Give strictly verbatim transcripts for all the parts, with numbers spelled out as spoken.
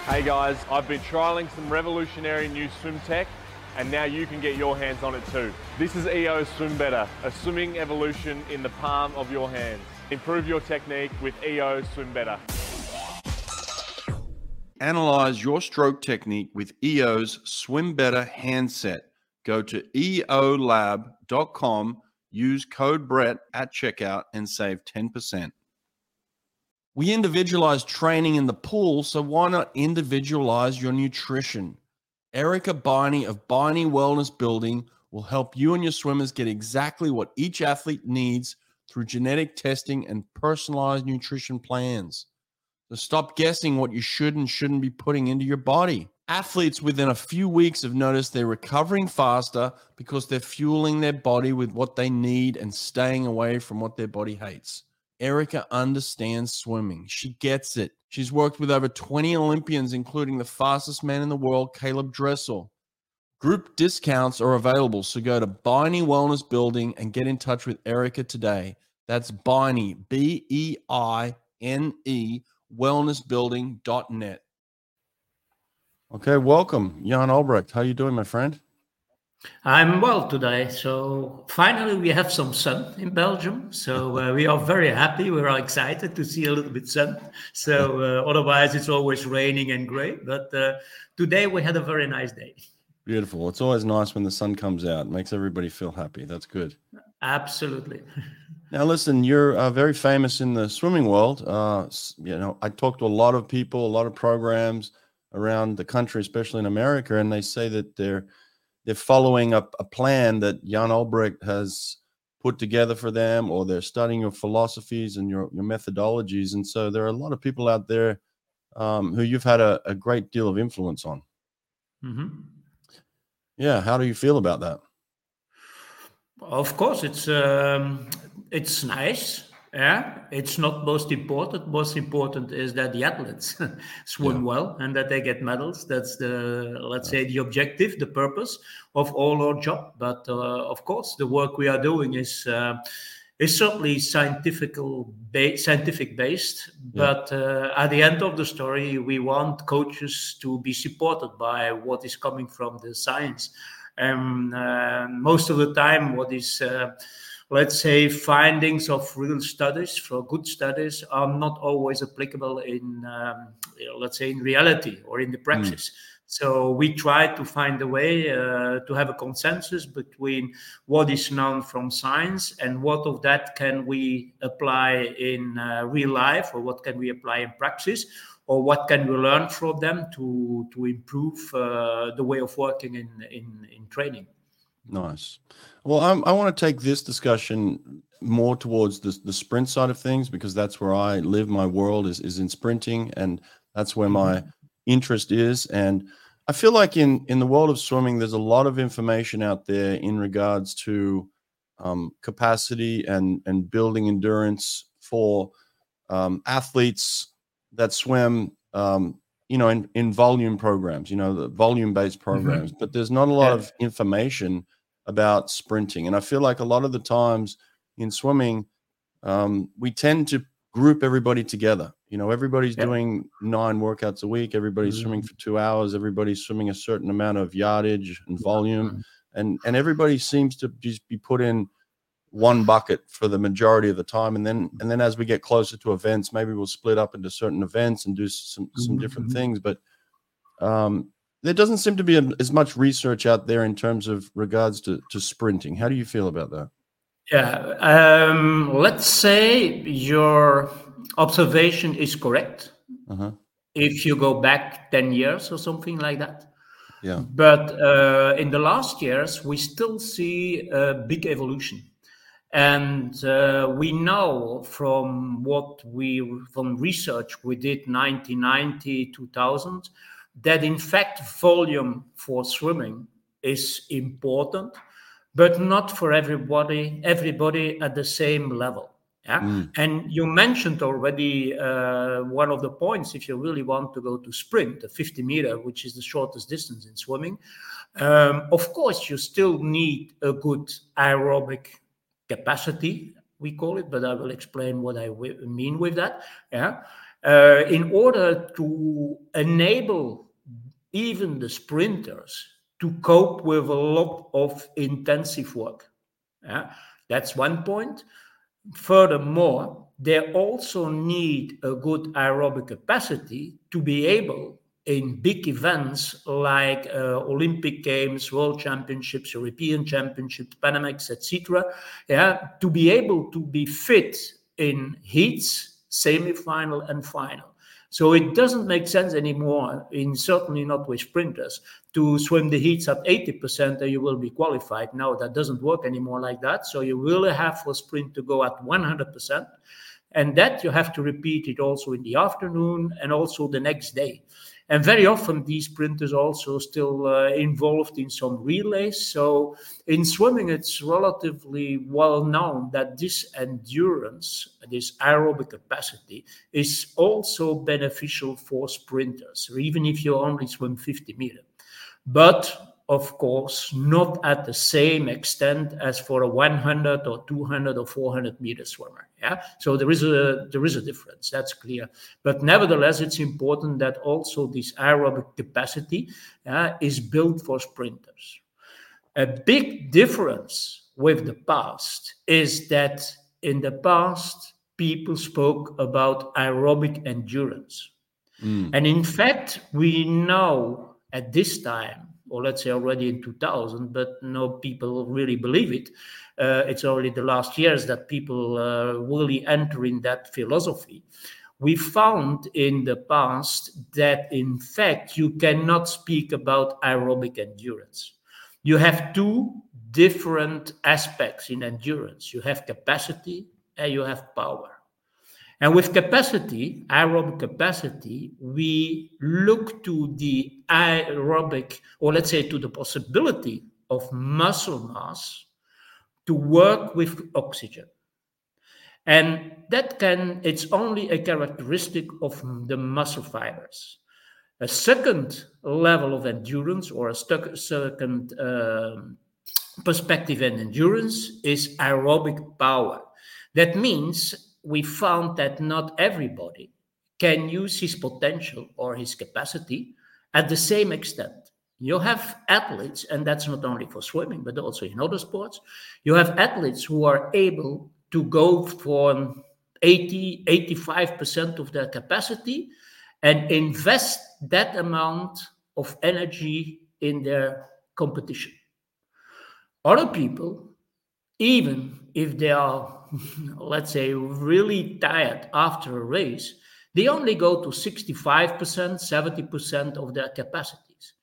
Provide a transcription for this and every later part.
Hey guys, I've been trialling some revolutionary new swim tech and now you can get your hands on it too. This is E O Swim Better, a swimming evolution in the palm of your hands. Improve your technique with E O Swim Better. Analyze your stroke technique with E O's Swim Better handset. Go to E O lab dot com, use code Brett at checkout and save ten percent. We individualize training in the pool, so why not individualize your nutrition? Erica Biney of Biney Wellness Building will help you and your swimmers get exactly what each athlete needs through genetic testing and personalized nutrition plans. So stop guessing what you should and shouldn't be putting into your body. Athletes within a few weeks have noticed they're recovering faster because they're fueling their body with what they need and staying away from what their body hates. Erica understands swimming. She gets it. She's worked with over twenty Olympians, including the fastest man in the world, Caleb Dressel. Group discounts are available, so go to Biney Wellness Building and get in touch with Erica today. That's Biney, B E I N E, wellness building dot net. Okay, welcome, Jan Albrecht. How you doing, my friend? I'm well today. So finally we have some sun in Belgium. So uh, we are very happy. We're excited to see a little bit sun. So uh, otherwise it's always raining and gray. But uh, today we had a very nice day. Beautiful. It's always nice when the sun comes out. It makes everybody feel happy. That's good. Absolutely. Now, listen, you're uh, very famous in the swimming world. Uh, you know, I talk to a lot of people, a lot of programs around the country, especially in America, and they say that they're they're following up a plan that Jan Albrecht has put together for them, or they're studying your philosophies and your, your methodologies. And so there are a lot of people out there um, who you've had a, a great deal of influence on. Mm-hmm. Yeah. How do you feel about that? Of course, it's um, it's nice. Yeah, it's not most important. Most important is that the athletes swim yeah. well and that they get medals. That's the, let's say, the objective, the purpose of all our job. But uh, of course, the work we are doing is uh, is certainly scientific ba- scientific based. Yeah. But uh, at the end of the story, we want coaches to be supported by what is coming from the science. And uh, most of the time, what is uh, let's say findings of real studies, for good studies, are not always applicable in, um, you know, let's say, in reality or in the practice. Mm. So we try to find a way uh, to have a consensus between what is known from science and what of that can we apply in uh, real life, or what can we apply in practice, or what can we learn from them to to improve uh, the way of working in in, in training. Nice. Well, I'm, I want to take this discussion more towards the, the sprint side of things, because that's where I live. My world is, is in sprinting, and that's where my mm-hmm. interest is. And I feel like in, in the world of swimming, there's a lot of information out there in regards to um, capacity and, and building endurance for um, athletes that swim, um, you know, in, in volume programs, you know, the volume-based programs, mm-hmm. but there's not a lot yeah. of information about sprinting. And I feel like a lot of the times in swimming, um, we tend to group everybody together. You know, everybody's yep. doing nine workouts a week. Everybody's mm-hmm. swimming for two hours. Everybody's swimming a certain amount of yardage and volume. Mm-hmm. And, and everybody seems to just be put in one bucket for the majority of the time. And then, and then as we get closer to events, maybe we'll split up into certain events and do some, some mm-hmm. different things. But, um, there doesn't seem to be a, as much research out there in terms of regards to, to sprinting. How do you feel about that? Yeah, um, let's say your observation is correct. Uh-huh. If you go back ten years or something like that. Yeah. But uh, in the last years, we still see a big evolution. And uh, we know from what we, from research we did nineteen ninety, two thousand, that in fact volume for swimming is important, but not for everybody, everybody at the same level. Yeah. Mm. And you mentioned already uh, one of the points, if you really want to go to sprint, the fifty meter, which is the shortest distance in swimming, um, of course, you still need a good aerobic capacity, we call it, but I will explain what I w- mean with that. Yeah. uh, in order to enable even the sprinters to cope with a lot of intensive work. Yeah? That's one point. Furthermore, they also need a good aerobic capacity to be able, in big events like uh, Olympic Games, World Championships, European Championships, Panamex, et cetera, yeah, to be able to be fit in heats, semi-final, and final. So it doesn't make sense anymore, in certainly not with sprinters, to swim the heats at eighty percent and you will be qualified. No, that doesn't work anymore like that. So you really have for sprint to go at one hundred percent. And that you have to repeat it also in the afternoon and also the next day. And very often these sprinters also still uh, involved in some relays. So in swimming, it's relatively well known that this endurance, this aerobic capacity, is also beneficial for sprinters, even if you only swim fifty meters. But of course, not at the same extent as for a one hundred or two hundred or four hundred meter swimmer. Yeah, so there is a there is a difference. That's clear. But nevertheless, it's important that also this aerobic capacity uh, is built for sprinters. A big difference with the past is that in the past people spoke about aerobic endurance, mm. and in fact, we know at this time, or let's say already in two thousand, but no people really believe it. Uh, it's only the last years that people uh, really enter in that philosophy. We found in the past that, in fact, you cannot speak about aerobic endurance. You have two different aspects in endurance. You have capacity and you have power. And with capacity, aerobic capacity, we look to the aerobic, or let's say to the possibility of muscle mass to work with oxygen. And that can, it's only a characteristic of the muscle fibers. A second level of endurance, or a second uh, perspective in endurance, is aerobic power. That means we found that not everybody can use his potential or his capacity at the same extent. You have athletes, and that's not only for swimming, but also in other sports. You have athletes who are able to go for eighty, eighty-five percent of their capacity and invest that amount of energy in their competition. Other people, even if they are, let's say, really tired after a race, they only go to sixty-five percent, seventy percent of their capacities.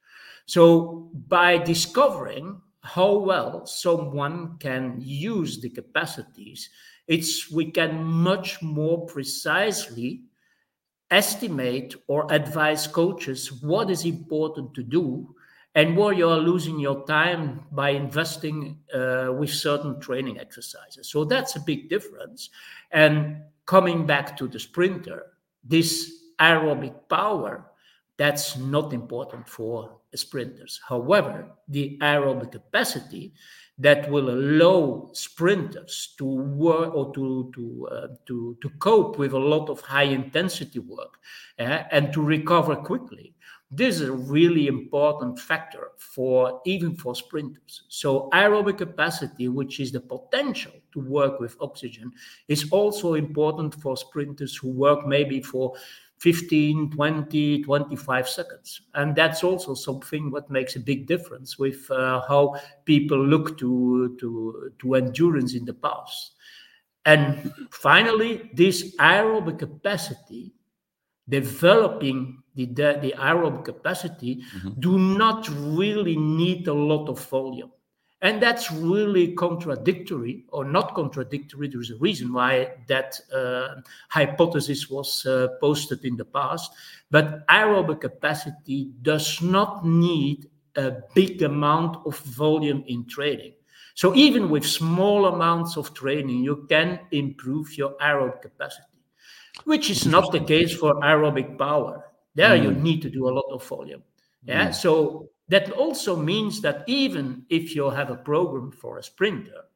So by discovering how well someone can use the capacities, it's we can much more precisely estimate or advise coaches what is important to do and where you are losing your time by investing uh, with certain training exercises. So that's a big difference. And coming back to the sprinter, this aerobic power, that's not important for sprinters. However, the aerobic capacity that will allow sprinters to work or to to uh, to to cope with a lot of high intensity work uh, and to recover quickly. This is a really important factor for even for sprinters. So aerobic capacity, which is the potential to work with oxygen, is also important for sprinters who work maybe for fifteen, twenty, twenty-five seconds. And that's also something what makes a big difference with uh, how people look to, to, to endurance in the past. And finally, this aerobic capacity, developing the, the, the aerobic capacity, mm-hmm. do not really need a lot of volume. And that's really contradictory, or not contradictory. There's a reason why that uh, hypothesis was uh, posted in the past. But aerobic capacity does not need a big amount of volume in training. So even with small amounts of training, you can improve your aerobic capacity, which is not the case for aerobic power. There mm. you need to do a lot of volume. Yeah, mm. so that also means that even if you have a program for a sprinter,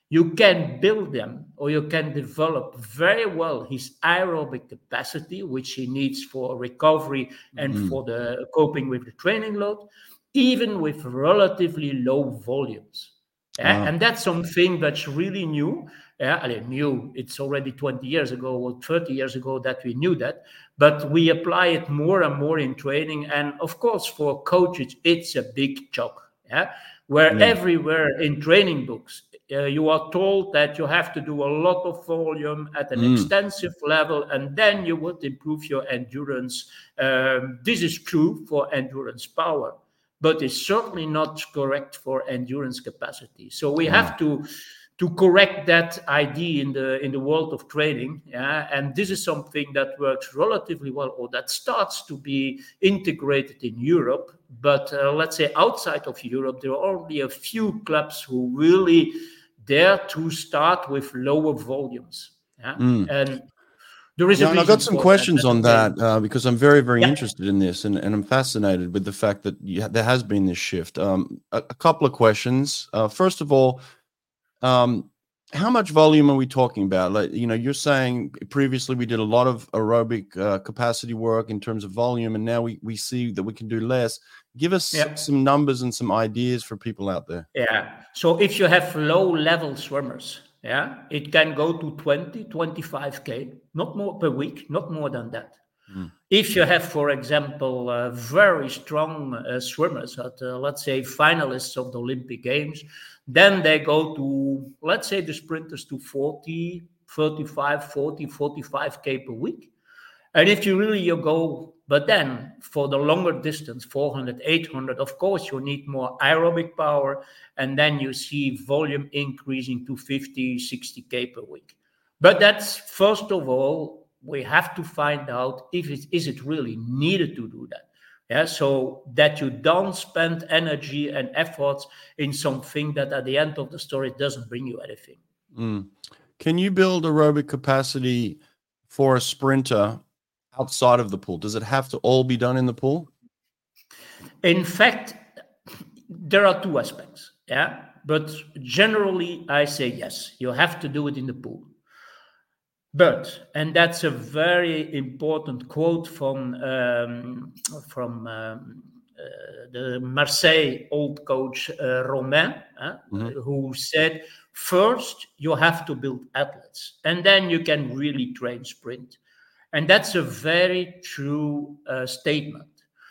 you can build them, or you can develop very well his aerobic capacity, which he needs for recovery and Mm. for the coping with the training load, even with relatively low volumes. Yeah? Wow. And that's something that's really new. Yeah, I mean, new. It's already twenty years ago or thirty years ago that we knew that, but we apply it more and more in training. And of course, for coaches, it's a big job. Yeah, where Yeah. everywhere in training books, uh, you are told that you have to do a lot of volume at an Mm. extensive level, and then you would improve your endurance. Um, this is true for endurance power, but it's certainly not correct for endurance capacity. So we Wow. have to to correct that idea in the in the world of training. Yeah, and this is something that works relatively well, or that starts to be integrated in Europe. But uh, let's say outside of Europe, there are only a few clubs who really dare to start with lower volumes. Yeah, Mm. and there is Yeah, a and I've reason got some for questions that. on That's that uh, because I'm very, very Yeah. interested in this, and, and I'm fascinated with the fact that you, there has been this shift. Um, a, a couple of questions. Uh, first of all, um, how much volume are we talking about? Like, you know, you're saying previously we did a lot of aerobic uh, capacity work in terms of volume, and now we, we see that we can do less. Give us Yeah. some numbers and some ideas for people out there. Yeah. So if you have low level swimmers, yeah, it can go to twenty, twenty-five K, not more per week, not more than that. Mm. If you have, for example, uh, very strong uh, swimmers, at, uh, let's say finalists of the Olympic Games, then they go to, let's say the sprinters to forty, thirty-five, forty, forty-five K per week. And if you really you go, but then for the longer distance, four hundred, eight hundred, of course, you need more aerobic power. And then you see volume increasing to fifty, sixty K per week. But that's, first of all, we have to find out if it is it really needed to do that. Yeah, so that you don't spend energy and efforts in something that at the end of the story doesn't bring you anything. Mm. Can you build aerobic capacity for a sprinter outside of the pool? Does it have to all be done in the pool? In fact, there are two aspects. Yeah, but generally I say yes, you have to do it in the pool. But, and that's a very important quote from um, from um, uh, the Marseille old coach uh, Romain, uh, Mhm. who said, first you have to build athletes, and then you can really train sprint. And that's a very true uh, statement.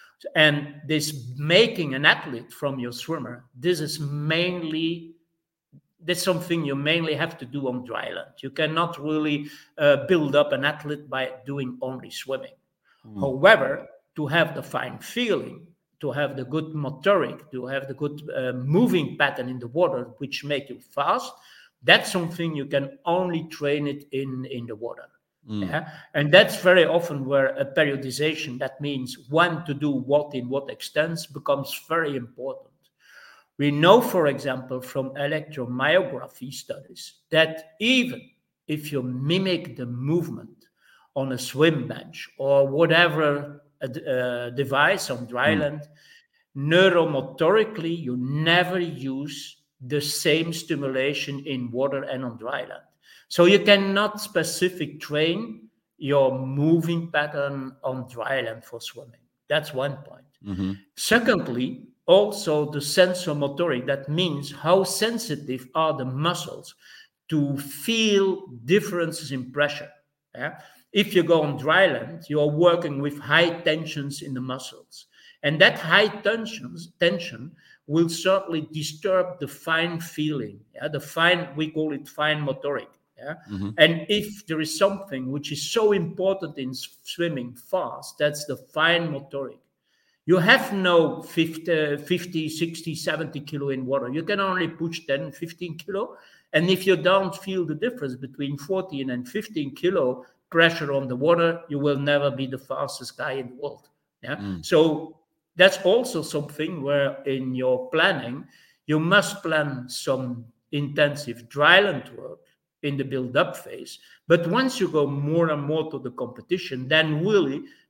And this making an athlete from your swimmer, this is mainly that's something you mainly have to do on dry land. You cannot really uh, build up an athlete by doing only swimming. Mm. However, to have the fine feeling, to have the good motoric, to have the good uh, moving pattern in the water, which make you fast, that's something you can only train it in, in the water. Mm. Yeah? And that's very often where a periodization, that means when to do what in what extents, becomes very important. We know, for example, from electromyography studies that even if you mimic the movement on a swim bench or whatever uh, device on dry Mm. land, neuromotorically, you never use the same stimulation in water and on dry land. So you cannot specific train your moving pattern on dry land for swimming. That's one point. Mm-hmm. Secondly, also the sensomotoric, that means how sensitive are the muscles to feel differences in pressure. Yeah? If you go on dry land, you are working with high tensions in the muscles. And that high tensions, tension will certainly disturb the fine feeling. Yeah? The fine, we call it fine motoric. Yeah? Mm-hmm. And if there is something which is so important in swimming fast, that's the fine motoric. You have no fifty, fifty, sixty, seventy kilo in water. You can only push ten, fifteen kilo. And if you don't feel the difference between fourteen and fifteen kilo pressure on the water, you will never be the fastest guy in the world. Yeah. Mm. So that's also something where in your planning, you must plan some intensive dryland work in the build-up phase. But once you go more and more to the competition, then really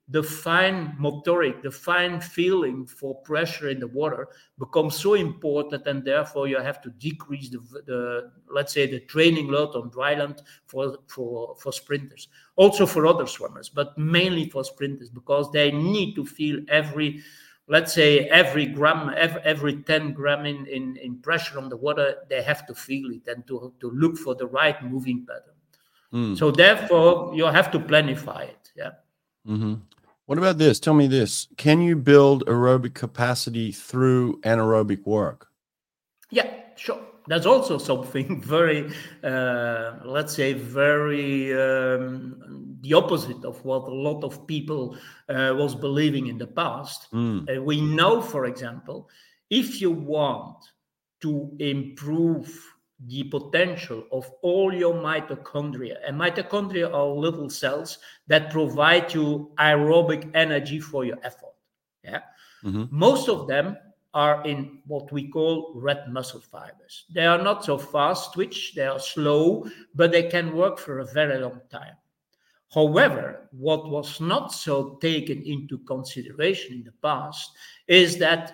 the fine motoric, the fine feeling for pressure in the water becomes so important, and therefore you have to decrease the, the let's say, the training load on dry land for, for, for sprinters. Also for other swimmers, but mainly for sprinters, because they need to feel every, let's say, every gram, every, every ten gram in, in, in pressure on the water, they have to feel it and to, to look for the right moving pattern. Mm. So therefore, you have to planify it. Yeah. Mm-hmm. What about this? Tell me this. Can you build aerobic capacity through anaerobic work? Yeah, sure. That's also something very, uh, let's say, very um, the opposite of what a lot of people uh, was believing in the past. Mm. Uh, we know, for example, if you want to improve the potential of all your mitochondria, and mitochondria are little cells that provide you aerobic energy for your effort. Yeah, mm-hmm. Most of them are in what we call red muscle fibers. They are not so fast twitch, they are slow, but they can work for a very long time. However, what was not so taken into consideration in the past is that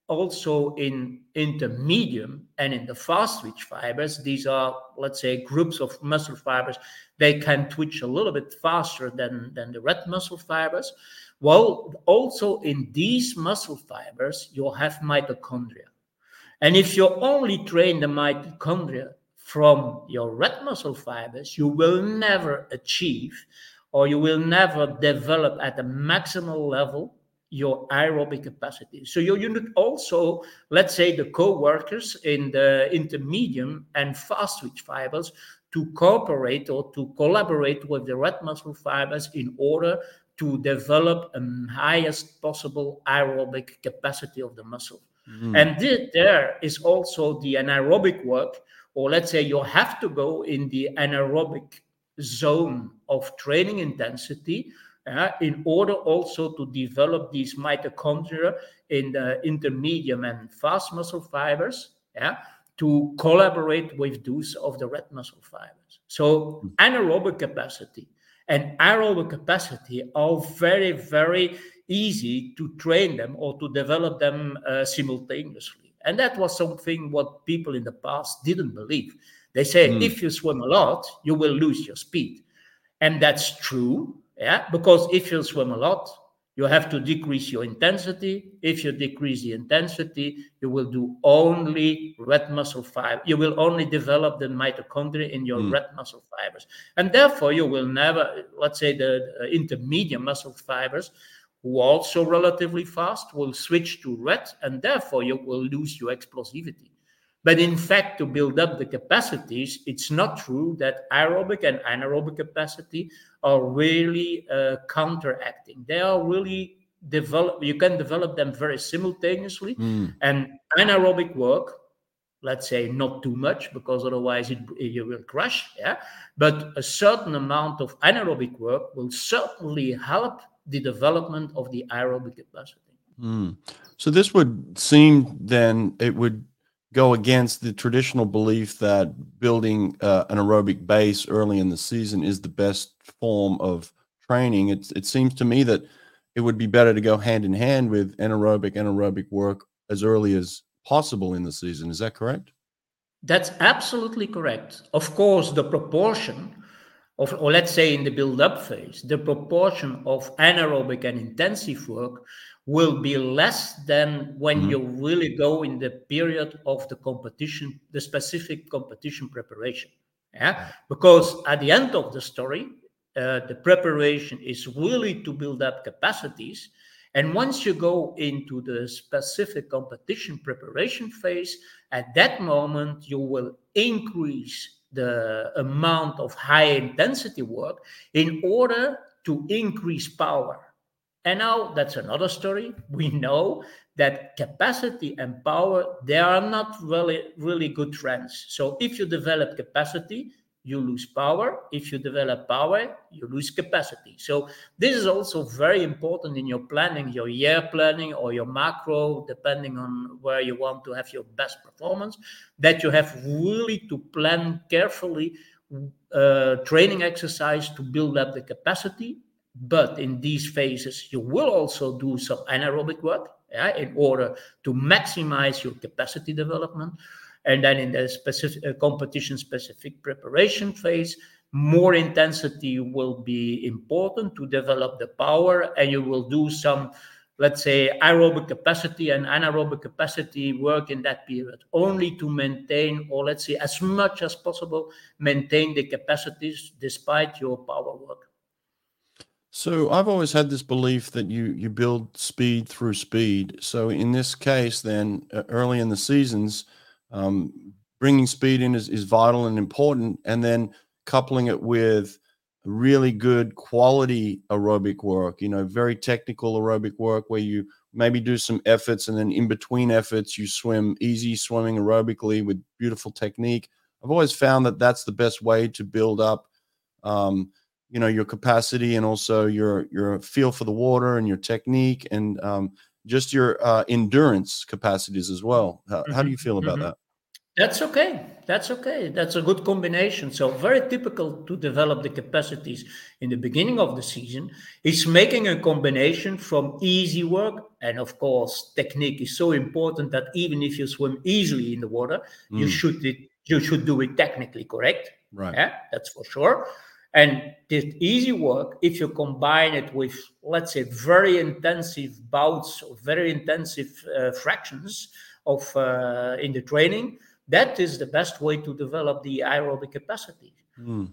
also in intermedium and in the fast twitch fibers, these are, let's say, groups of muscle fibers, they can twitch a little bit faster than, than the red muscle fibers. Well, also in these muscle fibers, you'll have mitochondria. And if you only train the mitochondria from your red muscle fibers, you will never achieve, or you will never develop at the maximal level your aerobic capacity. So you, you need also, let's say, the co-workers in the intermedium and fast twitch fibers to cooperate or to collaborate with the red muscle fibers in order to develop a highest possible aerobic capacity of the muscle. Mm. And this, there is also the anaerobic work, or let's say you have to go in the anaerobic zone of training intensity uh, in order also to develop these mitochondria in the intermedium and fast muscle fibers, yeah, to collaborate with those of the red muscle fibers. So mm. anaerobic capacity and aerobic capacity are very, very easy to train them or to develop them uh, simultaneously. And that was something what people in the past didn't believe. They say, mm. if you swim a lot, you will lose your speed. And that's true, yeah, because if you swim a lot, you have to decrease your intensity. If you decrease the intensity, you will do only red muscle fiber. You will only develop the mitochondria in your mm. red muscle fibers. And therefore, you will never, let's say the uh, intermediate muscle fibers, who are also relatively fast, will switch to red, and therefore you will lose your explosivity. But in fact, to build up the capacities, it's not true that aerobic and anaerobic capacity are really uh, counteracting. They are really develop. You can develop them very simultaneously. Mm. And anaerobic work, let's say not too much, because otherwise it, you will crash. Yeah, but a certain amount of anaerobic work will certainly help the development of the aerobic capacity. Mm. So this would seem then it would go against the traditional belief that building uh, an aerobic base early in the season is the best form of training. It's, it seems to me that it would be better to go hand in hand with anaerobic and aerobic work as early as possible in the season. Is that correct? That's absolutely correct. Of course, the proportion of, or let's say in the build-up phase, the proportion of anaerobic and intensive work will be less than when mm-hmm. you really go in the period of the competition, the specific competition preparation. Yeah, because at the end of the story, uh, the preparation is really to build up capacities. And once you go into the specific competition preparation phase, at that moment, you will increase the amount of high intensity work in order to increase power. And now that's another story. We know that capacity and power, they are not really, really good friends. So if you develop capacity, you lose power. If you develop power, you lose capacity. So this is also very important in your planning, your year planning or your macro, depending on where you want to have your best performance, that you have really to plan carefully uh, training exercise to build up the capacity But in these phases, you will also do some anaerobic work, yeah, in order to maximize your capacity development. And then in the specific uh, competition-specific preparation phase, more intensity will be important to develop the power, and you will do some, let's say, aerobic capacity and anaerobic capacity work in that period, only to maintain, or let's say as much as possible, maintain the capacities despite your power work. So I've always had this belief that you you build speed through speed. So in this case, then uh, early in the seasons, um, bringing speed in is, is vital and important, and then coupling it with really good quality aerobic work, you know, very technical aerobic work where you maybe do some efforts and then in between efforts you swim easy swimming aerobically with beautiful technique. I've always found that that's the best way to build up um, you know, your capacity and also your your feel for the water and your technique and um, just your uh, endurance capacities as well. How, Mm-hmm. how do you feel about Mm-hmm. that? That's okay. That's okay. That's a good combination. So very typical to develop the capacities in the beginning of the season is making a combination from easy work. And of course, technique is so important that even if you swim easily in the water, mm. you should it, you should do it technically correct. Right. Yeah, that's for sure. And this easy work, if you combine it with, let's say, very intensive bouts, or very intensive uh, fractions of uh, in the training, that is the best way to develop the aerobic capacity. Mm.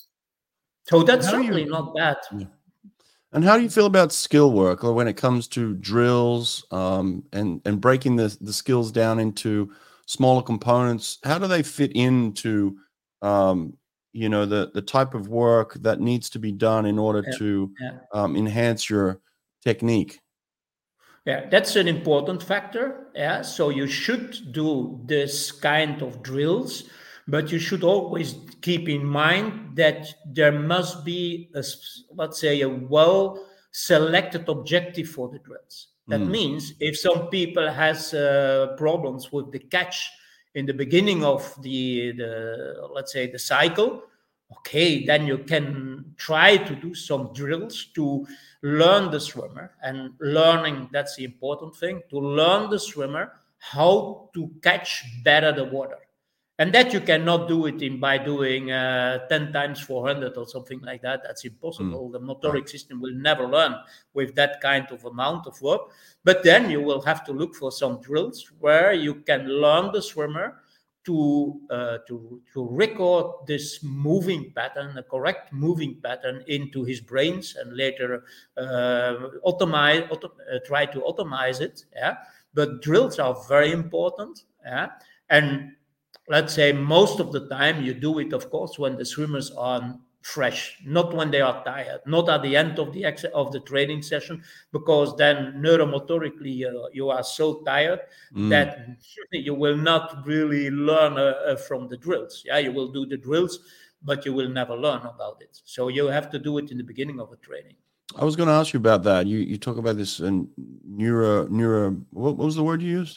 So that's how certainly you, not bad. Yeah. And how do you feel about skill work, or when it comes to drills um, and and breaking the the skills down into smaller components? How do they fit into um, you know the the type of work that needs to be done in order yeah. to yeah. Um, enhance your technique? Yeah, that's an important factor. Yeah, so you should do this kind of drills, but you should always keep in mind that there must be, a, let's say, a well-selected objective for the drills. That mm. means if some people has uh, problems with the catch in the beginning of the, the, let's say, the cycle, okay, then you can try to do some drills to learn the swimmer, and learning, that's the important thing, to learn the swimmer how to catch better the water. And that you cannot do it in by doing uh, ten times four hundred or something like that. That's impossible. Mm. The motoric system will never learn with that kind of amount of work. But then you will have to look for some drills where you can learn the swimmer to uh, to to record this moving pattern, a correct moving pattern, into his brains, and later uh, automize, auto, uh, try to automize it. Yeah, but drills are very important. Yeah, and let's say most of the time you do it, of course, when the swimmers are fresh, not when they are tired, not at the end of the ex- of the training session, because then neuromotorically uh, you are so tired mm. that you will not really learn uh, uh, from the drills. Yeah, you will do the drills, but you will never learn about it. So you have to do it in the beginning of a training. I was going to ask you about that. You you talk about this uh, neuro neuro. What, what was the word you used?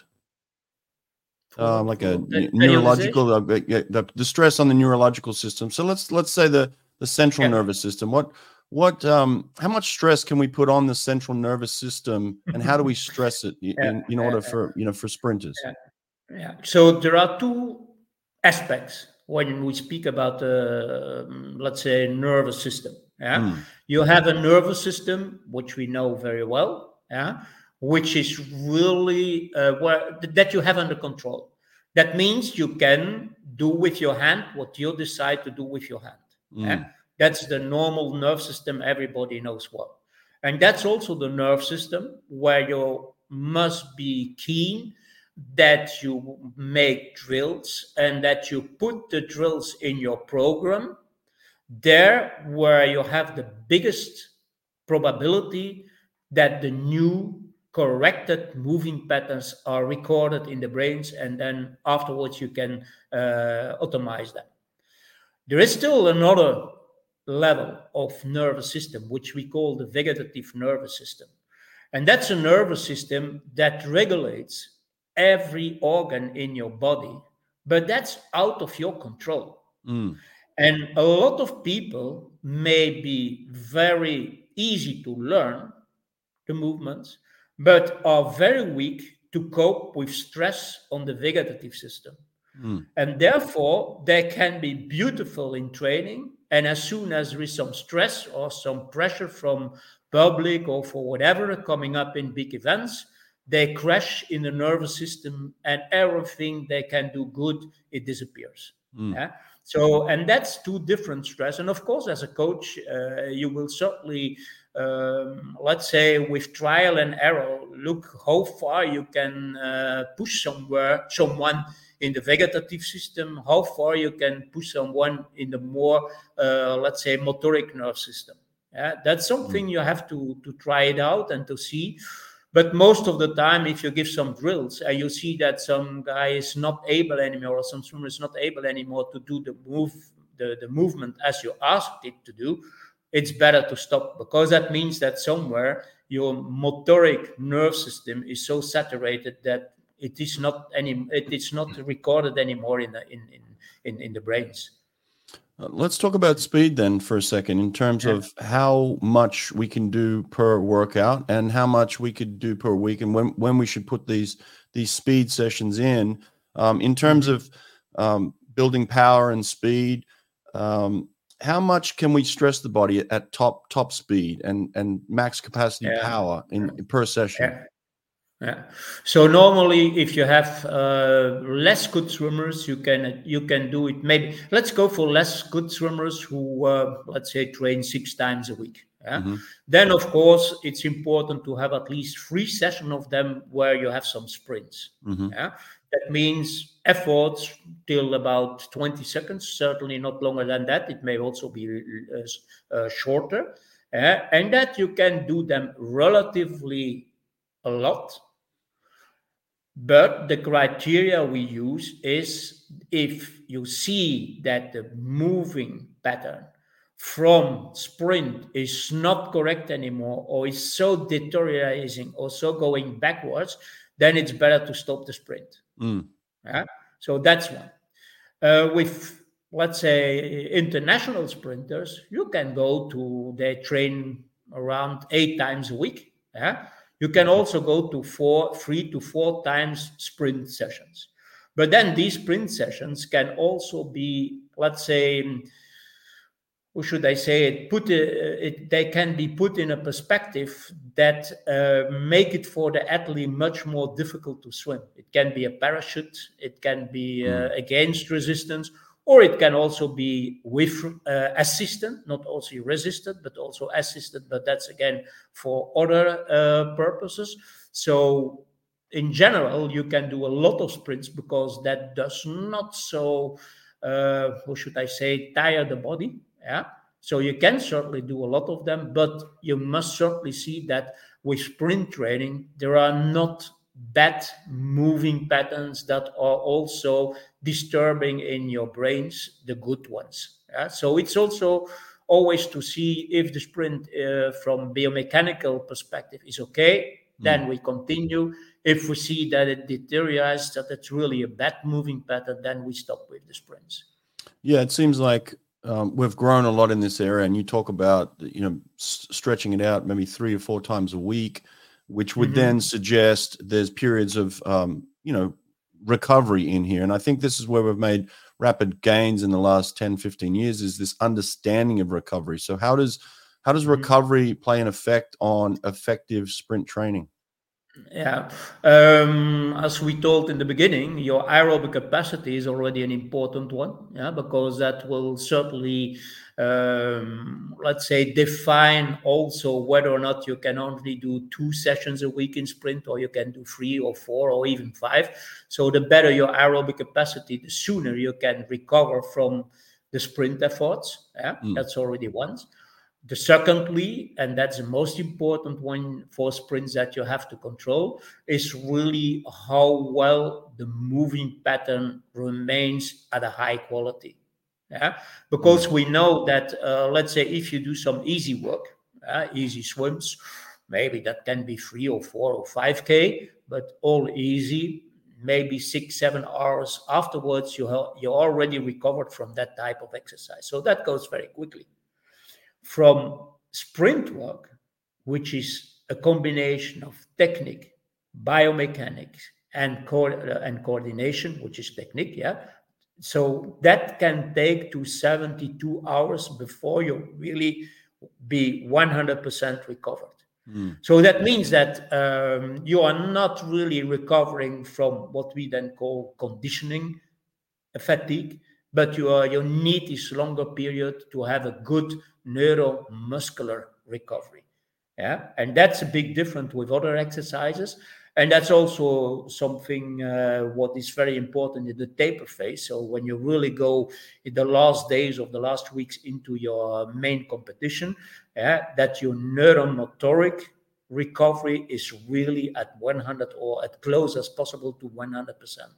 Uh, like a ne- neurological, uh, the, the stress on the neurological system. So let's let's say the the central yeah. nervous system. What what um how much stress can we put on the central nervous system, and how do we stress it in, yeah. in order yeah. for you know for sprinters? Yeah. yeah. So there are two aspects when we speak about the uh, let's say nervous system. Yeah, mm. you have a nervous system which we know very well. Yeah. Which is really uh, where, that you have under control. That means you can do with your hand what you decide to do with your hand. Mm. Yeah? That's the normal nerve system everybody knows well. And that's also the nerve system where you must be keen that you make drills and that you put the drills in your program there where you have the biggest probability that the new corrected moving patterns are recorded in the brains, and then afterwards you can uh, automize them. There is still another level of nervous system, which we call the vegetative nervous system. And that's a nervous system that regulates every organ in your body, but that's out of your control. Mm. And a lot of people may be very easy to learn the movements, but are very weak to cope with stress on the vegetative system. Mm. And therefore, they can be beautiful in training. And as soon as there is some stress or some pressure from public or for whatever coming up in big events, they crash in the nervous system, and everything they can do good, it disappears. Mm. Yeah? So, and that's two different stress. And of course, as a coach, uh, you will certainly, um, let's say, with trial and error, look how far you can uh, push somewhere, someone in the vegetative system, how far you can push someone in the more, uh, let's say, motoric nerve system. Yeah? That's something mm. you have to, to try it out and to see. But most of the time, if you give some drills and you see that some guy is not able anymore, or some swimmer is not able anymore to do the move, the, the movement as you asked it to do, it's better to stop, because that means that somewhere your motoric nerve system is so saturated that it is not any, it is not recorded anymore in the, in, in, in, in the brains. Uh, let's talk about speed then for a second, in terms yeah. of how much we can do per workout and how much we could do per week, and when, when we should put these these speed sessions in. Um, in terms mm-hmm. of um, building power and speed, um, how much can we stress the body at, at top top speed and and max capacity yeah. power in, in per session? Yeah. Yeah. So normally, if you have uh, less good swimmers, you can you can do it. Maybe let's go for less good swimmers who, uh, let's say, train six times a week. Yeah. Mm-hmm. Then, of course, it's important to have at least three sessions of them where you have some sprints. Mm-hmm. Yeah. That means efforts till about twenty seconds. Certainly not longer than that. It may also be uh, uh, shorter, uh, and that you can do them relatively a lot. But the criteria we use is if you see that the moving pattern from sprint is not correct anymore, or is so deteriorating or so going backwards, then it's better to stop the sprint. Mm. Yeah? So that's one. Uh, with, let's say, international sprinters, you can go to, they train around eight times a week. Yeah? You can also go to four, three to four times sprint sessions. But then these sprint sessions can also be, let's say, how should I say it, put a, it they can be put in a perspective that uh, make it for the athlete much more difficult to swim. It can be a parachute, it can be uh, against resistance, or it can also be with uh, assistant, not also resisted, but also assisted. But that's, again, for other uh, purposes. So in general, you can do a lot of sprints because that does not so, uh, how should I say, tire the body. Yeah. So you can certainly do a lot of them, but you must certainly see that with sprint training, there are not bad moving patterns that are also disturbing in your brains, the good ones. Yeah? So it's also always to see if the sprint uh, from biomechanical perspective is okay, mm. then we continue. If we see that it deteriorates, that it's really a bad moving pattern, then we stop with the sprints. Yeah, it seems like um, we've grown a lot in this area, and you talk about, you know, s- stretching it out maybe three or four times a week, which would mm-hmm. then suggest there's periods of, um, you know, recovery in here. And I think this is where we've made rapid gains in the last ten, fifteen years, is this understanding of recovery. So how does, how does recovery play an effect on effective sprint training? Yeah, um, as we told in the beginning, your aerobic capacity is already an important one, yeah, because that will certainly, um, let's say, define also whether or not you can only do two sessions a week in sprint, or you can do three or four or even five. So the better your aerobic capacity, the sooner you can recover from the sprint efforts. Yeah, mm. That's already one. The secondly, and that's the most important one for sprints that you have to control, is really how well the moving pattern remains at a high quality. Yeah, because we know that, uh, let's say, if you do some easy work, uh, easy swims, maybe that can be three or four or five K, but all easy, maybe six, seven hours afterwards, you ha- you already recovered from that type of exercise. So that goes very quickly. From sprint work, which is a combination of technique, biomechanics, and co- uh, and coordination, which is technique, yeah. So that can take to seventy-two hours before you really be one hundred percent recovered. Mm. So that means that um, you are not really recovering from what we then call conditioning fatigue, but you are, you need this longer period to have a good neuromuscular recovery. Yeah, and that's a big difference with other exercises. And that's also something uh, what is very important in the taper phase. So when you really go in the last days of the last weeks into your main competition, yeah, that your neuromotoric recovery is really at one hundred or as close as possible to one hundred percent.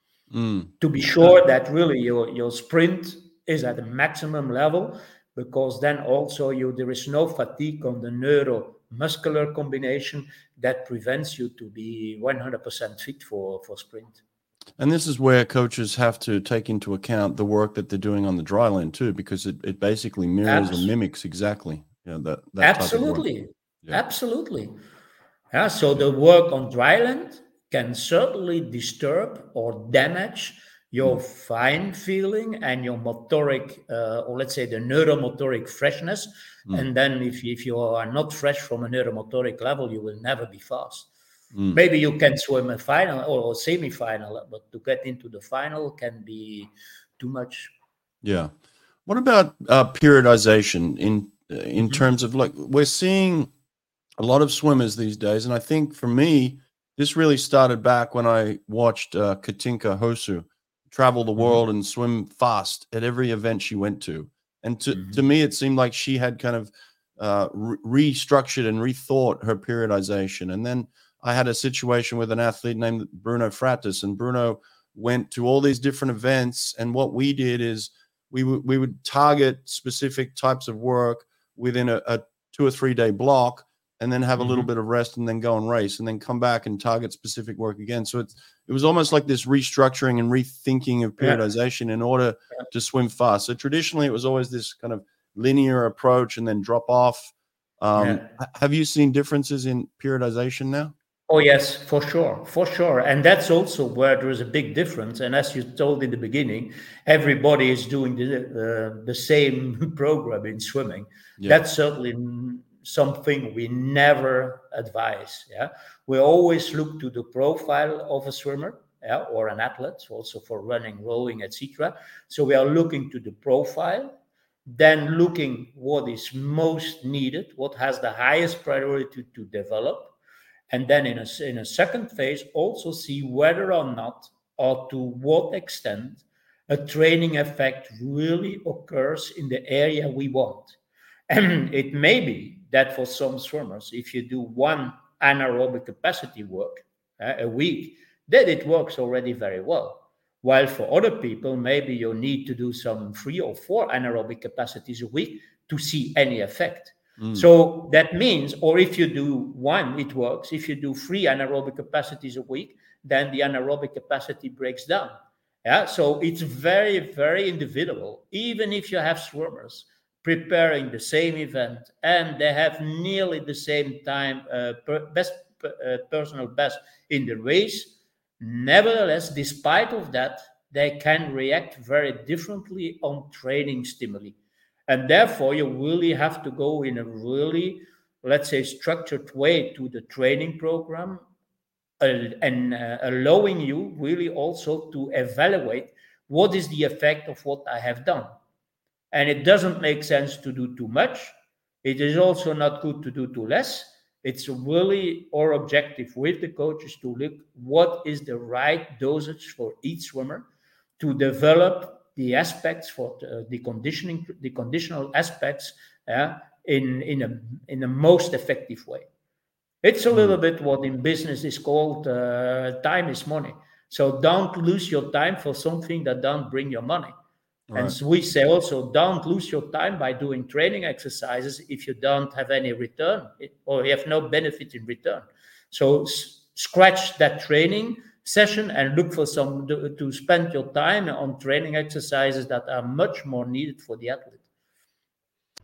Mm. To be sure that really your, your sprint is at the maximum level, because then also you there is no fatigue on the neuromuscular combination that prevents you to be one hundred percent fit for, for sprint. And this is where coaches have to take into account the work that they're doing on the dry land too, because it, it basically mirrors Absolutely. or mimics exactly you know, that, that Absolutely. Type of work. Yeah. Absolutely. Yeah, so the work on dry land can certainly disturb or damage your mm. fine feeling and your motoric, uh, or let's say the neuromotoric freshness. Mm. And then if, if you are not fresh from a neuromotoric level, you will never be fast. Mm. Maybe you can swim a final or a semi-final, but to get into the final can be too much. Yeah. What about uh, periodization in in mm-hmm. terms of, like, we're seeing a lot of swimmers these days, and I think for me, this really started back when I watched uh, Katinka Hosu travel the world mm-hmm. and swim fast at every event she went to. And to, mm-hmm. to me, it seemed like she had kind of uh, re- restructured and rethought her periodization. And then I had a situation with an athlete named Bruno Fratis, and Bruno went to all these different events. And what we did is we, w- we would target specific types of work within a, a two or three day block, and then have a little mm-hmm. bit of rest and then go and race and then come back and target specific work again. So it's, it was almost like this restructuring and rethinking of periodization yeah. in order yeah. to swim fast. So traditionally it was always this kind of linear approach and then drop off. Um, yeah. Have you seen differences in periodization now? Oh, yes, for sure, for sure. And that's also where there is a big difference. And as you told in the beginning, everybody is doing the, uh, the same program in swimming. Yeah. That's certainly something we never advise. Yeah, we always look to the profile of a swimmer, yeah, or an athlete, also for running, rowing, et cetera. So we are looking to the profile, then looking what is most needed, what has the highest priority to develop, and then in a in a second phase also see whether or not or to what extent a training effect really occurs in the area we want. And it may be that for some swimmers, if you do one anaerobic capacity work uh, a week, then it works already very well. While for other people, maybe you need to do some three or four anaerobic capacities a week to see any effect. Mm. So that means, or if you do one, it works. If you do three anaerobic capacities a week, then the anaerobic capacity breaks down. Yeah, so it's very, very individual. Even if you have swimmers preparing the same event and they have nearly the same time uh, per best uh, personal best in the race, nevertheless, despite of that, they can react very differently on training stimuli. And therefore, you really have to go in a really, let's say, structured way to the training program uh, and uh, allowing you really also to evaluate what is the effect of what I have done. And it doesn't make sense to do too much. It is also not good to do too less. It's really our objective with the coaches to look what is the right dosage for each swimmer to develop the aspects for the, the conditioning, the conditional aspects uh, in, in, a, in a most effective way. It's a little bit what in business is called uh, time is money. So don't lose your time for something that don't bring your money. Right. And so we say also, don't lose your time by doing training exercises if you don't have any return or you have no benefit in return. So s- scratch that training session and look for some to, to spend your time on training exercises that are much more needed for the athlete.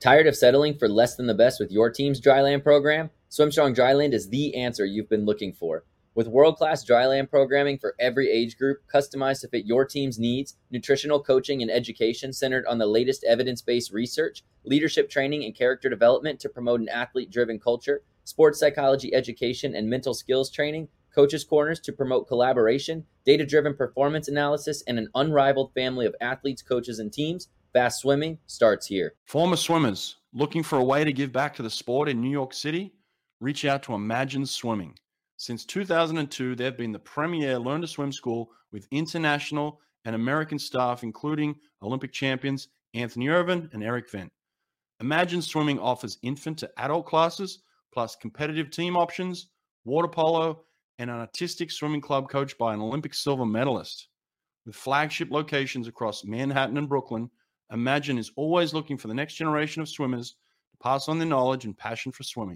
Tired of settling for less than the best with your team's dryland program? SwimStrong Dryland is the answer you've been looking for. With world-class dryland programming for every age group, customized to fit your team's needs, nutritional coaching and education centered on the latest evidence-based research, leadership training and character development to promote an athlete-driven culture, sports psychology education and mental skills training, coaches' corners to promote collaboration, data-driven performance analysis, and an unrivaled family of athletes, coaches, and teams, Fast Swimming starts here. Former swimmers looking for a way to give back to the sport in New York City? Reach out to Imagine Swimming. Since two thousand two, they've been the premier Learn to Swim school with international and American staff, including Olympic champions Anthony Irvin and Eric Vent. Imagine Swimming offers infant to adult classes, plus competitive team options, water polo, and an artistic swimming club coached by an Olympic silver medalist. With flagship locations across Manhattan and Brooklyn, Imagine is always looking for the next generation of swimmers to pass on their knowledge and passion for swimming.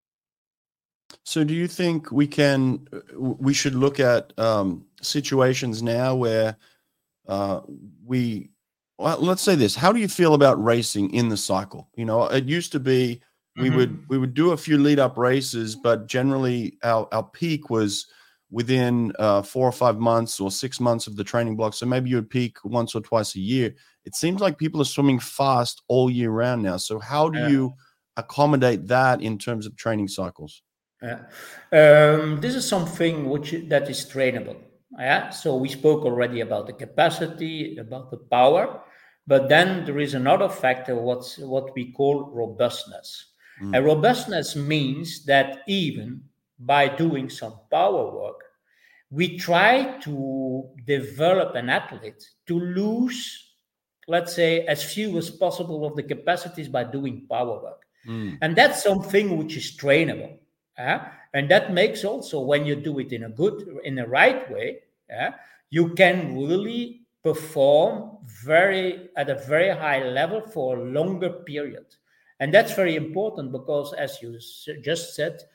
So do you think we can, we should look at um, situations now where uh, we, well, let's say this, how do you feel about racing in the cycle? You know, it used to be, we mm-hmm. would, we would do a few lead up races, but generally our, our peak was within uh, four or five months or six months of the training block. So maybe you would peak once or twice a year. It seems like people are swimming fast all year round now. So how do yeah. you accommodate that in terms of training cycles? Yeah. Um, this is something which that is trainable. Yeah. So we spoke already about the capacity, about the power, but then there is another factor, what's what we call robustness. Mm. And robustness means that even by doing some power work, we try to develop an athlete to lose, let's say, as few as possible of the capacities by doing power work. Mm. And that's something which is trainable. Uh, and that makes also, when you do it in a good, in the right way, uh, you can really perform very at a very high level for a longer period. And that's very important because, as you just said,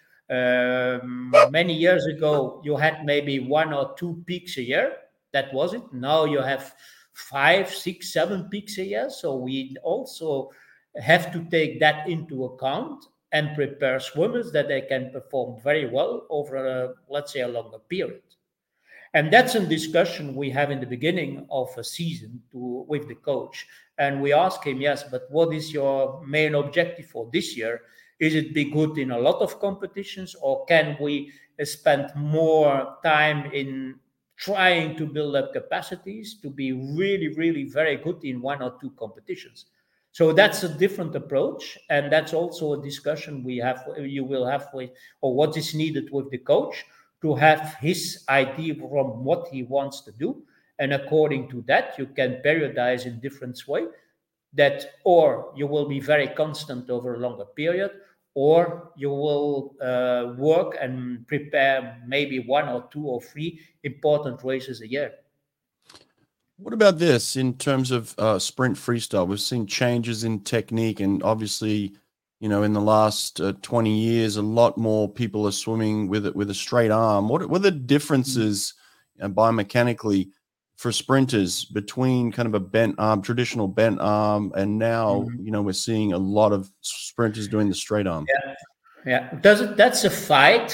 um, many years ago, you had maybe one or two peaks a year. That was it. Now you have five, six, seven peaks a year. So we also have to take that into account and prepare swimmers that they can perform very well over, a, let's say, a longer period. And that's a discussion we have in the beginning of a season to, with the coach. And we ask him, yes, but what is your main objective for this year? Is it be good in a lot of competitions, or can we spend more time in trying to build up capacities to be really, really very good in one or two competitions? So that's a different approach, and that's also a discussion we have. You will have with, or what is needed with the coach to have his idea from what he wants to do, and according to that, you can periodize in different way. That, or you will be very constant over a longer period, or you will uh, work and prepare maybe one or two or three important races a year. What about this in terms of uh, sprint freestyle? We've seen changes in technique, and obviously, you know, in the last uh, twenty years, a lot more people are swimming with it with a straight arm. What, what are the differences uh, biomechanically for sprinters between kind of a bent arm, traditional bent arm, and now, mm-hmm. you know, we're seeing a lot of sprinters doing the straight arm? Yeah. Yeah, Does it, that's a fight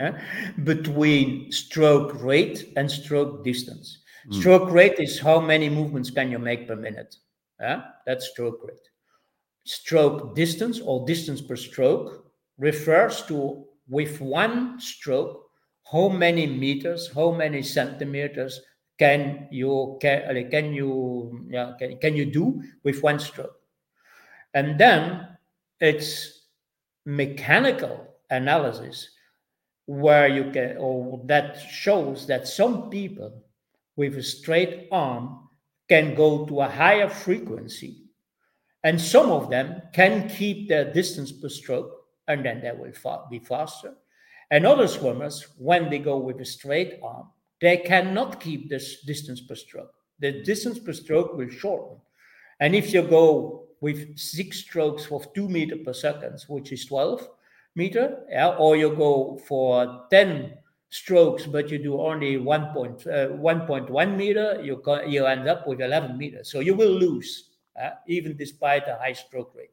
between stroke rate and stroke distance. Mm. Stroke rate is how many movements can you make per minute. Yeah? That's stroke rate. Stroke distance, or distance per stroke, refers to, with one stroke, how many meters, how many centimeters can you can, can you yeah, can, can you do with one stroke. And then it's mechanical analysis where you can, or that shows that some people with a straight arm can go to a higher frequency, and some of them can keep their distance per stroke, and then they will fa- be faster. And other swimmers, when they go with a straight arm, they cannot keep this distance per stroke. The distance per stroke will shorten. And if you go with six strokes of two meters per second, which is twelve meter, yeah, or you go for ten strokes, but you do only one point one meter, you can, you end up with eleven meters. So you will lose, uh, even despite a high stroke rate.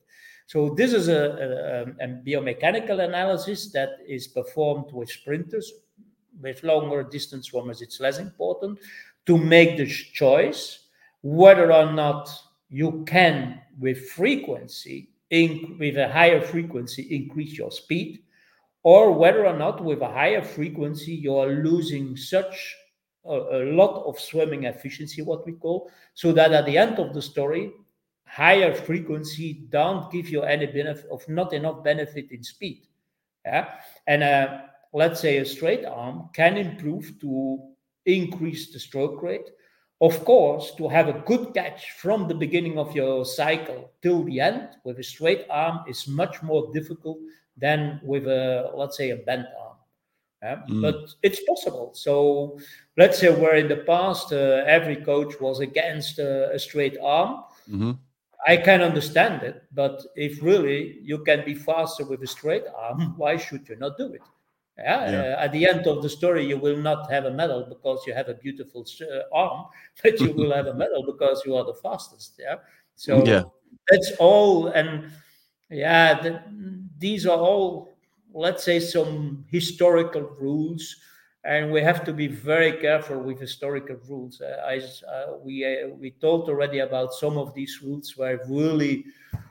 So this is a, a, a biomechanical analysis that is performed with sprinters. With longer distance swimmers, it's less important to make the choice whether or not you can, with frequency, in, with a higher frequency, increase your speed, or whether or not with a higher frequency you are losing such a, a lot of swimming efficiency, what we call, so that at the end of the story, higher frequency don't give you any benefit, of not enough benefit in speed. Yeah, and uh, let's say a straight arm can improve to increase the stroke rate. Of course, to have a good catch from the beginning of your cycle till the end with a straight arm is much more difficult than with a, let's say, a bent arm. Yeah? Mm. But it's possible. So let's say where in the past uh, every coach was against uh, a straight arm, mm-hmm. I can understand it. But if really you can be faster with a straight arm, why should you not do it? Yeah, yeah. Uh, at the end of the story, you will not have a medal because you have a beautiful uh, arm, but you will have a medal because you are the fastest. Yeah, so yeah. That's all. And yeah, the, these are all, let's say, some historical rules, and we have to be very careful with historical rules. Uh, I uh, we uh, we talked already about some of these rules where really.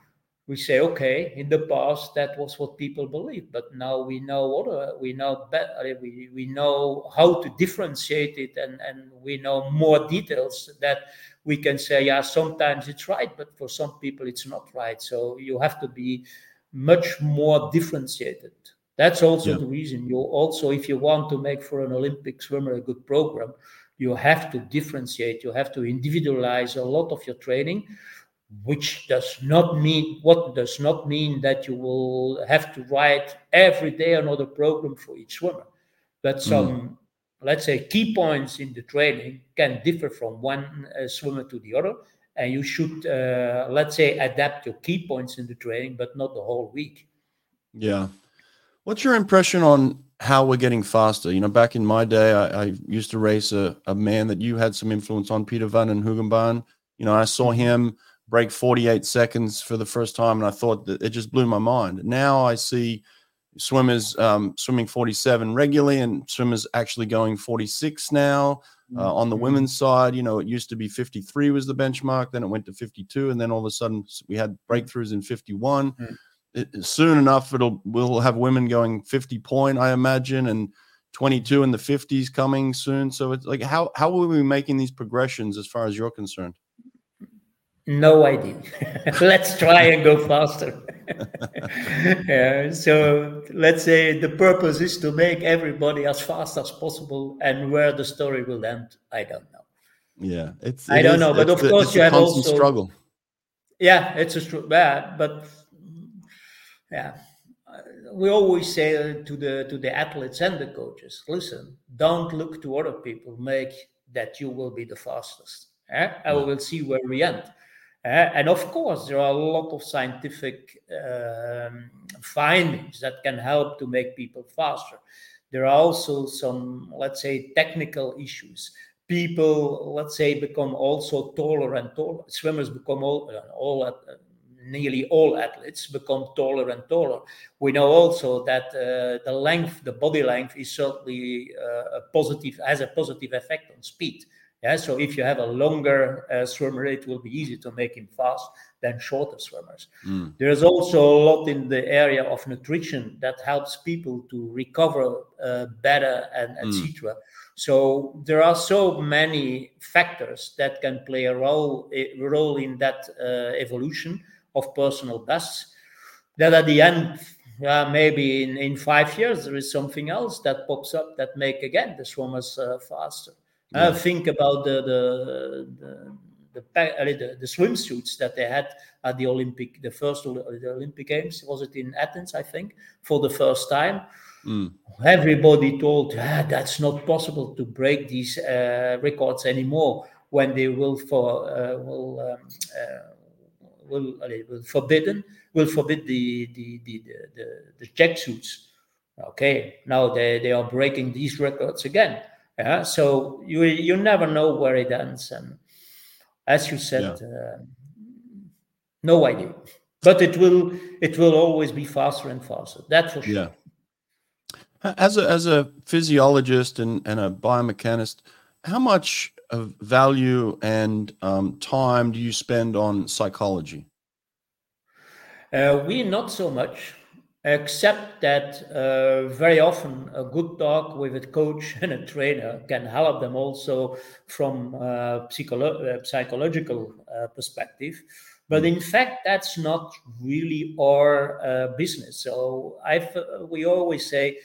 We say, okay, in the past that was what people believed, but now we know other, we know better, we we know how to differentiate it, and and we know more details that we can say, yeah, sometimes it's right, but for some people it's not right. So you have to be much more differentiated. That's also yeah. the reason you also, if you want to make for an Olympic swimmer a good program, you have to differentiate. You have to individualize a lot of your training. Which does not mean what does not mean that you will have to write every day another program for each swimmer, but some mm. let's say key points in the training can differ from one uh, swimmer to the other, and you should uh, let's say adapt your key points in the training, but not the whole week. Yeah. What's your impression on how we're getting faster? You know, back in my day, I, I used to race a, a man that you had some influence on, Peter Van den Hoogenbaan. You know, I saw him break forty-eight seconds for the first time, and I thought that it just blew my mind. Now I see swimmers um, swimming forty-seven regularly, and swimmers actually going forty-six now. Uh, on the women's side, you know, it used to be fifty-three was the benchmark, then it went to fifty-two, and then all of a sudden we had breakthroughs in fifty-one. Mm. It, soon enough, it'll we'll have women going fifty point, I imagine, and twenty-two in the fifties coming soon. So it's like, how how are we making these progressions as far as you're concerned? No idea. Let's try and go faster. Yeah, so let's say the purpose is to make everybody as fast as possible, and where the story will end, I don't know. Yeah, it's. I it don't is, know, but of the, course you have also struggle. Yeah, it's a struggle. Yeah, but yeah, we always say to the to the athletes and the coaches, listen, don't look to other people. Make that you will be the fastest. Eh? I yeah. will see where we end. Uh, and of course, there are a lot of scientific um, findings that can help to make people faster. There are also some, let's say, technical issues. People, let's say, become also taller and taller. Swimmers become all, all uh, nearly all athletes become taller and taller. We know also that uh, the length, the body length, is certainly uh, a positive, has a positive effect on speed. Yeah, so if you have a longer uh, swimmer, it will be easy to make him fast than shorter swimmers. Mm. There's also a lot in the area of nutrition that helps people to recover uh, better, and et cetera. Mm. So there are so many factors that can play a role a role in that uh, evolution of personal bests. That at the end, uh, maybe in, in five years, there is something else that pops up that make again the swimmers uh, faster. Yeah. Uh, think about the the the, the, the the swimsuits that they had at the Olympic, the first the Olympic Games. Was it in Athens? I think for the first time, mm. everybody told ah, that's not possible to break these uh, records anymore. When they will for uh, will um, uh, will, uh, will forbidden will forbid the the the the, the check suits. Okay, now they they are breaking these records again. Yeah, so you you never know where it ends, and as you said, yeah. uh, no idea. but it will it will always be faster and faster. That's for sure. Yeah. As a as a physiologist and, and a biomechanist, how much of value and um, time do you spend on psychology? Uh, we not so much, except that uh, very often a good talk with a coach and a trainer can help them also from a psycholo- uh, psychological uh, perspective. But in fact, that's not really our uh, business. So I've, uh, we always say,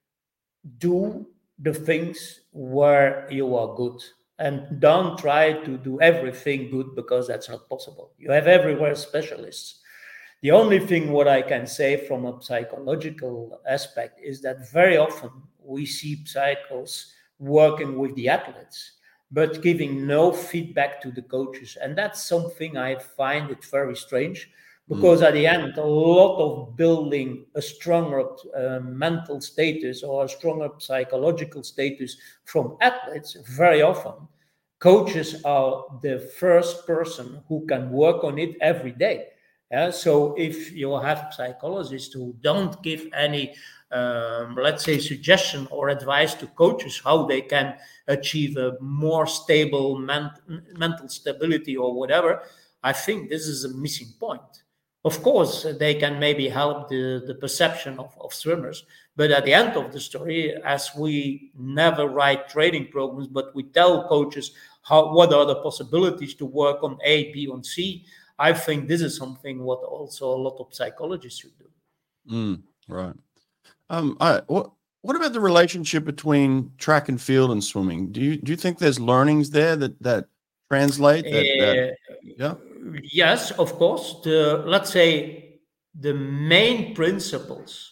do the things where you are good, and don't try to do everything good, because that's not possible. You have everywhere specialists. The only thing what I can say from a psychological aspect is that very often we see psychos working with the athletes, but giving no feedback to the coaches. And that's something I find it very strange, because mm. at the end, a lot of building a stronger uh, mental status or a stronger psychological status from athletes, very often coaches are the first person who can work on it every day. Yeah, so if you have psychologists who don't give any, um, let's say, suggestion or advice to coaches how they can achieve a more stable ment- mental stability or whatever, I think this is a missing point. Of course, they can maybe help the, the perception of, of swimmers, but at the end of the story, as we never write training programs, but we tell coaches how what are the possibilities to work on A, B, and C, I think this is something what also a lot of psychologists should do. Mm, right. Um, I, what what about the relationship between track and field and swimming? Do you do you think there's learnings there that that translate? That, Uh, that yeah. Yes, of course. The let's say the main principles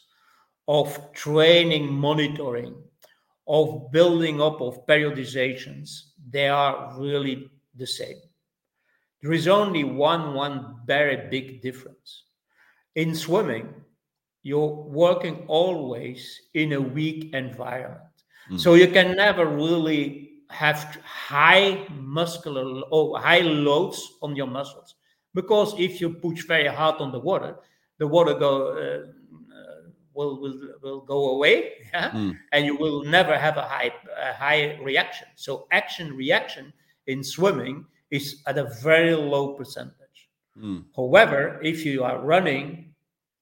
of training, monitoring, of building up of periodizations, they are really the same. There is only one, one very big difference. In swimming, you're working always in a weak environment. Mm. So you can never really have high muscular or high loads on your muscles. Because if you push very hard on the water, the water go uh, uh, will, will will go away, yeah? mm. and you will never have a high a high reaction. So action reaction in swimming is at a very low percentage. Mm. However, if you are running,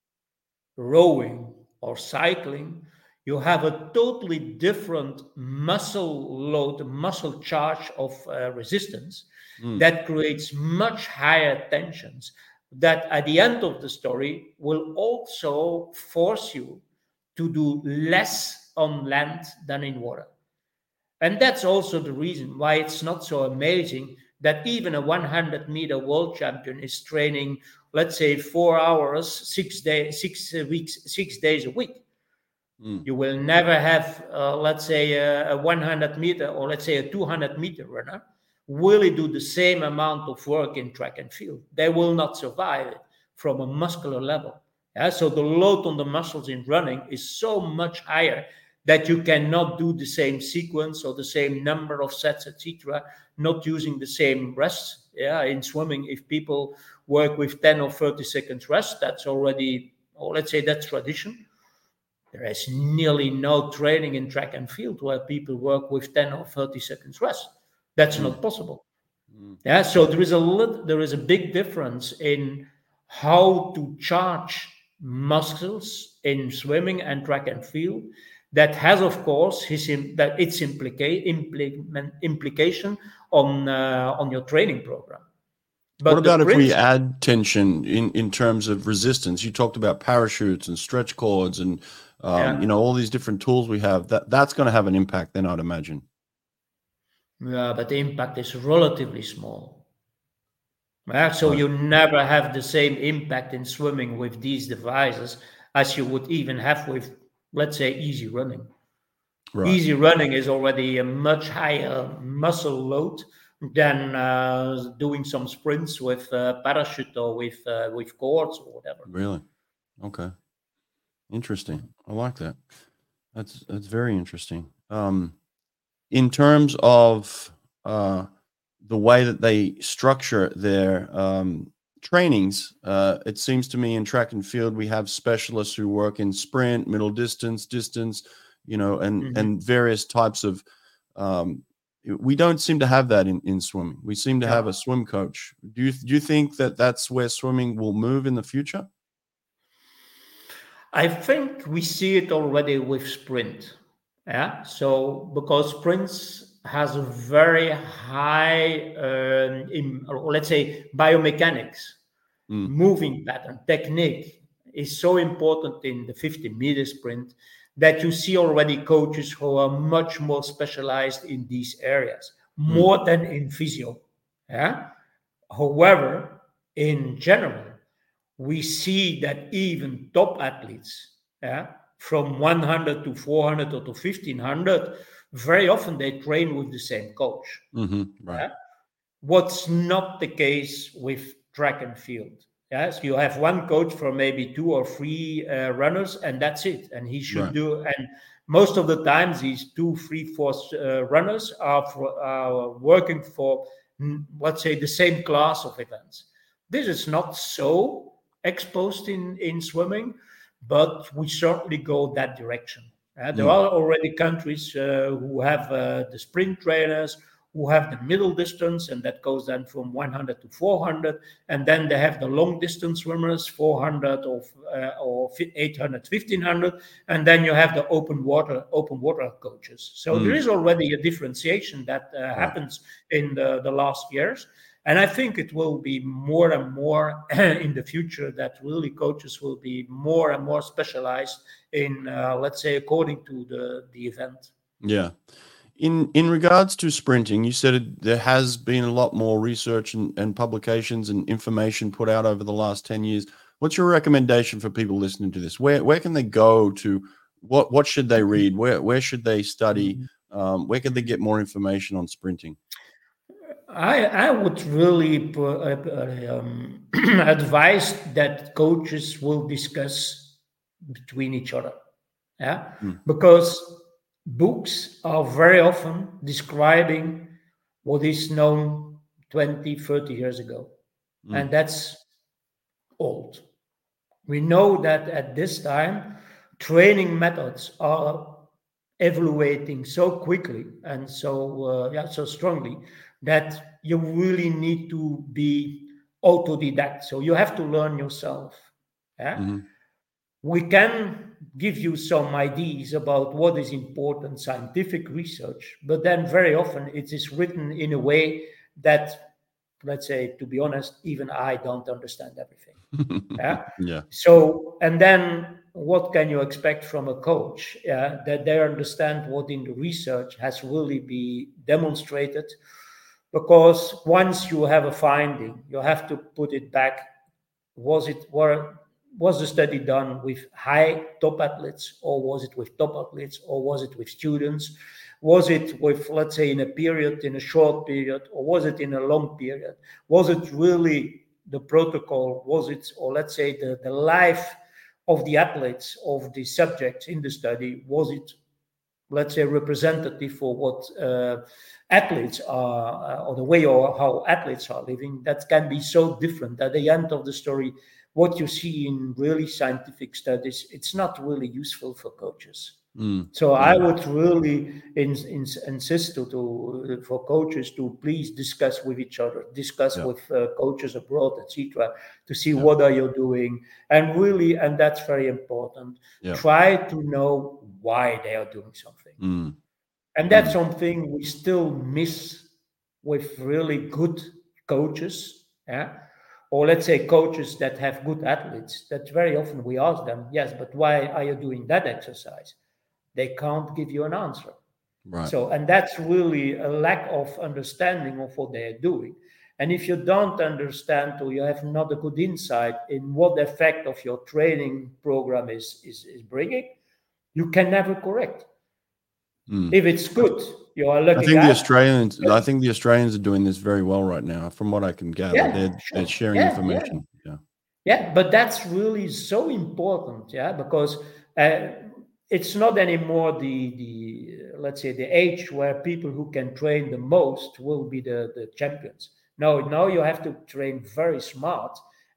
rowing, or cycling, you have a totally different muscle load, muscle charge of uh, resistance mm. that creates much higher tensions that at the end of the story will also force you to do less on land than in water. And that's also the reason why it's not so amazing that even a one hundred meter world champion is training, let's say, four hours, six days, six weeks, six days a week. Mm. You will never have, uh, let's say, a, a one hundred meter or let's say a two hundred meter runner really do the same amount of work in track and field. They will not survive it from a muscular level. Yeah? So the load on the muscles in running is so much higher that you cannot do the same sequence or the same number of sets, et cetera, not using the same rest. Yeah, in swimming, if people work with ten or thirty seconds rest, that's already, or let's say that's tradition. There is nearly no training in track and field where people work with ten or thirty seconds rest. That's mm. not possible. Mm. Yeah, so there is a lit- there is a big difference in how to charge muscles in swimming and track and field. That has, of course, his that its implica- implement, implication on uh, on your training program. But what about if we add tension in, in terms of resistance? You talked about parachutes and stretch cords and um, yeah. you know, all these different tools we have. That that's going to have an impact, then, I'd imagine. Yeah, but the impact is relatively small. Yeah, so right. you never have the same impact in swimming with these devices as you would even have with, let's say, easy running. Right. Easy running is already a much higher muscle load than uh, doing some sprints with uh, parachute or with uh, with cords or whatever. Really? Okay. Interesting. I like that. That's that's very interesting. Um, in terms of uh, the way that they structure their um, trainings, uh, it seems to me in track and field, we have specialists who work in sprint, middle distance, distance, you know, and, Mhm. and various types of, um, we don't seem to have that in, in swimming. We seem to have Yeah. a swim coach. Do you, do you think that that's where swimming will move in the future? I think we see it already with sprint. Yeah. So because sprints has a very high, um, in, or let's say, biomechanics, Mm. moving pattern, technique is so important in the fifty meter sprint that you see already coaches who are much more specialized in these areas, more mm. than in physio. Yeah. However, in general, we see that even top athletes, yeah, from one hundred to four hundred or to fifteen hundred, very often they train with the same coach. Mm-hmm, right. Yeah? What's not the case with track and field. Yes, you have one coach for maybe two or three uh, runners, and that's it. And he should right. do. And most of the times, these two, three, four uh, runners are, for, are working for, let's say, the same class of events. This is not so exposed in, in swimming, but we certainly go that direction. Uh, there mm. are already countries uh, who have uh, the sprint trainers, who have the middle distance, and that goes then from one hundred to four hundred, and then they have the long distance swimmers, four hundred or, uh, or eight hundred, fifteen hundred, and then you have the open water open water coaches. So mm. there is already a differentiation that uh, right. happens in the, the last years. And I think it will be more and more in the future that really coaches will be more and more specialized in, uh, let's say, according to the, the event. Yeah. In in regards to sprinting, you said it, there has been a lot more research and, and publications and information put out over the last ten years. What's your recommendation for people listening to this? Where where can they go to? What what should they read? Where where should they study? Um, where can they get more information on sprinting? I, I would really uh, um, advise that coaches will discuss between each other. Yeah, mm. Because books are very often describing what is known twenty, thirty years ago. Mm. And that's old. We know that at this time, training methods are evaluating so quickly and so uh, yeah, so strongly that you really need to be autodidact. So you have to learn yourself. Yeah? Mm-hmm. We can give you some ideas about what is important scientific research, but then very often it is written in a way that, let's say, to be honest, even I don't understand everything. Yeah. Yeah. So, and then what can you expect from a coach? Yeah, that they understand what in the research has really been demonstrated. Because once you have a finding, you have to put it back. Was it were was the study done with high top athletes, or was it with top athletes, or was it with students? Was it with, let's say, in a period, in a short period, or was it in a long period? Was it really the protocol? Was it, or let's say, the, the life of the athletes, of the subjects in the study? Was it, let's say, representative for what uh, athletes are, uh, or the way or how athletes are living? That can be so different. At the end of the story, what you see in really scientific studies, it's not really useful for coaches. Mm, so yeah. I would really in, in, insist to, to for coaches to please discuss with each other, discuss yeah. with uh, coaches abroad, et cetera, to see yeah. what are you doing, and really, and that's very important. Yeah. Try to know why they are doing something, mm. and that's mm. something we still miss with really good coaches. Yeah. Or let's say coaches that have good athletes, that very often we ask them, yes, but why are you doing that exercise? They can't give you an answer. Right. So, and that's really a lack of understanding of what they are doing. And if you don't understand, or you have not a good insight in what the effect of your training program is, is, is bringing, you can never correct. Mm. If it's good, you are looking I think at, the Australians. I think the Australians are doing this very well right now, from what I can gather. Yeah, they're, sure. they're sharing yeah, information. Yeah. yeah, yeah, but that's really so important. Yeah, because uh, it's not anymore the the let's say the age where people who can train the most will be the the champions. No, now you have to train very smart,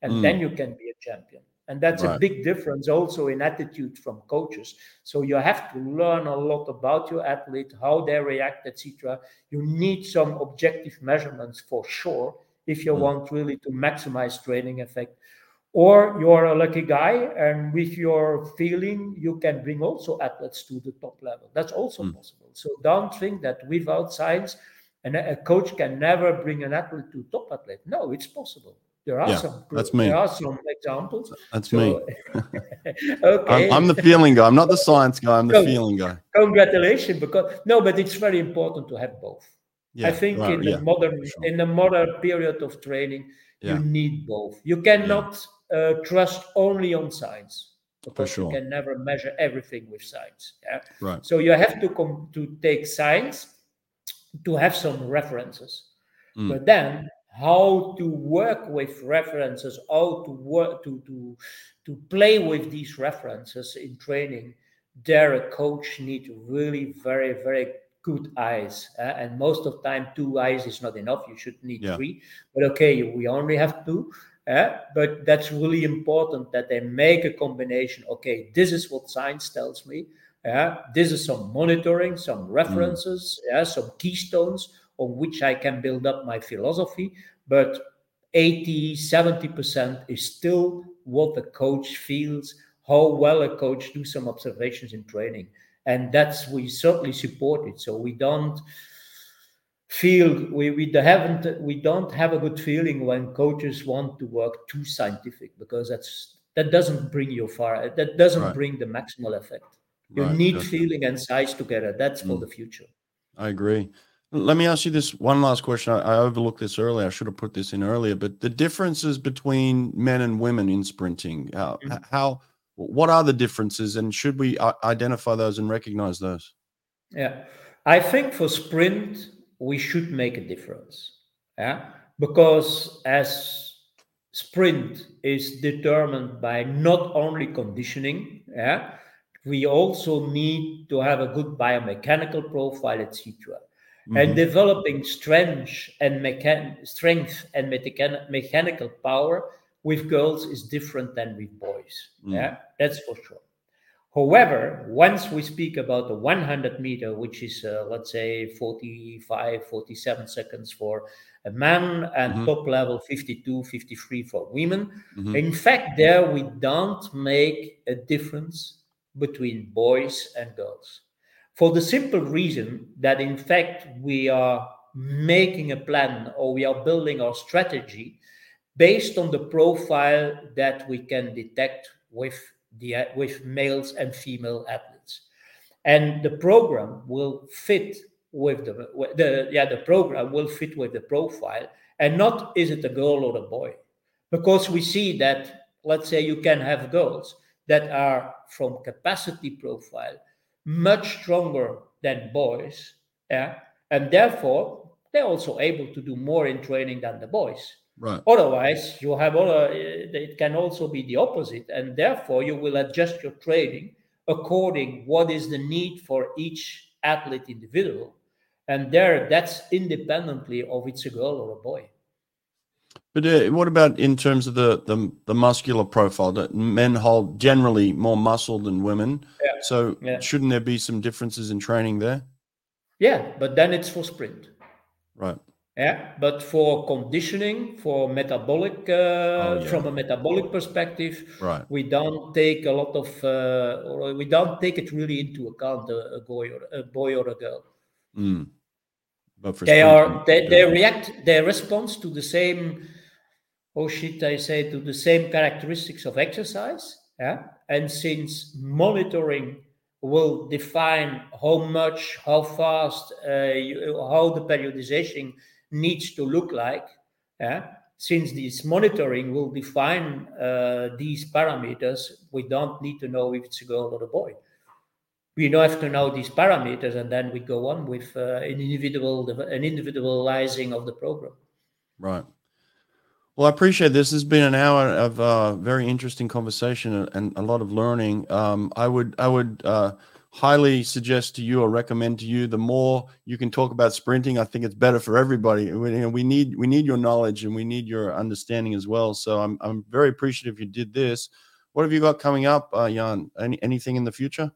and Mm. then you can be a champion. And that's Right. a big difference also in attitude from coaches. So you have to learn a lot about your athlete, how they react, et cetera. You need some objective measurements for sure if you Mm. want really to maximize training effect. Or you're a lucky guy, and with your feeling, you can bring also athletes to the top level. That's also Mm. possible. So don't think that without science, and a coach can never bring an athlete to top athlete. No, it's possible. There are Yeah, some. that's me. There are some examples. That's So, me. okay. I'm, I'm the feeling guy. I'm not the science guy. I'm the So, feeling guy. Congratulations, because no, but it's very important to have both. Yeah, I think right, in the yeah, modern for sure. in the modern period of training, Yeah. you need both. You cannot uh, trust only on science, because sure. you can never measure everything with science. Yeah. Right. So you have to come to take science to have some references, Mm. but then how to work with references, how to work to to to play with these references in training. There, a coach needs really very very good eyes, uh, and most of the time two eyes is not enough. You should need Yeah. three, but okay, we only have two. Uh, but that's really important that they make a combination. Okay, this is what science tells me. Yeah, this is some monitoring, some references, mm. yeah, some keystones on which I can build up my philosophy. But eighty, seventy percent is still what the coach feels, how well a coach do some observations in training. And that's, we certainly support it. So we don't feel, we, we haven't, we don't have a good feeling when coaches want to work too scientific, because that's, that doesn't bring you far. That doesn't Right. bring the maximal effect. You Right, need gotcha. feeling and size together. That's for Mm. the future. I agree. Let me ask you this one last question. I, I overlooked this earlier. I should have put this in earlier, but the differences between men and women in sprinting, how, Mhm. how what are the differences, and should we uh, identify those and recognize those? Yeah, I think for sprint, we should make a difference. Yeah, because as sprint is determined by not only conditioning, yeah, we also need to have a good biomechanical profile, et cetera. Mm-hmm. And developing strength and mechan- strength and mechan- mechanical power with girls is different than with boys. Mm. Yeah, that's for sure. However, once we speak about the one hundred meter, which is, uh, let's say, forty-five, forty-seven seconds for a man, and Mhm. top level fifty-two, fifty-three for women, Mhm. in fact, there we don't make a difference between boys and girls. For the simple reason that, in fact, we are making a plan, or we are building our strategy based on the profile that we can detect with the with males and female athletes, and the program will fit with the, the yeah the program will fit with the profile, and not is it a girl or a boy, because we see that, let's say, you can have girls that are from capacity profile much stronger than boys, yeah, and therefore they're also able to do more in training than the boys. Right. Otherwise, you have other, it can also be the opposite, and therefore you will adjust your training according what is the need for each athlete individual, and there that's independently of it's a girl or a boy. But uh, what about in terms of the, the the muscular profile? That men hold generally more muscle than women. Yeah. So Yeah. shouldn't there be some differences in training there? Yeah, but then it's for sprint. Right. Yeah, but for conditioning, for metabolic, uh, Oh, yeah. from a metabolic perspective, Right. we don't take a lot of, uh, or we don't take it really into account, a, a boy or a boy or a girl. Mm. But for They sprinting, are they, yeah. they react, they respond to the same, oh shit, I say, to the same characteristics of exercise. Yeah, and since monitoring will define how much, how fast, uh, you, how the periodization needs to look like. Yeah, since this monitoring will define uh, these parameters, we don't need to know if it's a girl or a boy. We don't have to know these parameters, and then we go on with uh, an individual, an individualizing of the program. Right. Well, I appreciate this. This has been an hour of uh, very interesting conversation and a lot of learning. Um, I would, I would uh, highly suggest to you or recommend to you. The more you can talk about sprinting, I think it's better for everybody. We, you know, we need we need your knowledge and we need your understanding as well. So I'm I'm very appreciative you did this. What have you got coming up, uh, Jan? Any anything in the future?